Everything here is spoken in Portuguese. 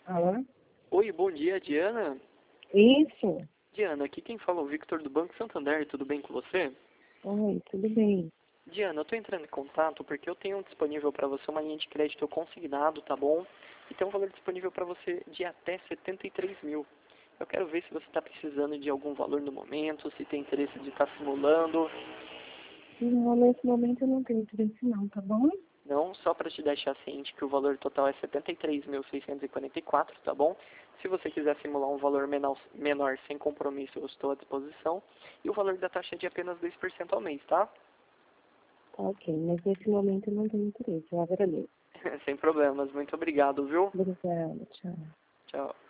Alô? Oi, bom dia, Diana. Isso. Diana, aqui quem fala é o Victor do Banco Santander, tudo bem com você? Oi, tudo bem? Diana, eu estou entrando em contato porque eu tenho disponível para você uma linha de crédito consignado, tá bom? E tem um valor disponível para você de até 73 mil. Eu quero ver se você está precisando de algum valor no momento, se tem interesse de estar simulando. Não, nesse momento eu não tenho interesse não, tá bom? Não, só para te deixar ciente que o valor total é 73.644, tá bom? Se você quiser simular um valor menor sem compromisso, eu estou à disposição. E o valor da taxa é de apenas 2% ao mês, tá? Tá ok, mas nesse momento eu não tenho interesse, eu agradeço. Sem problemas. Muito obrigado, viu? Obrigada, tchau. Tchau.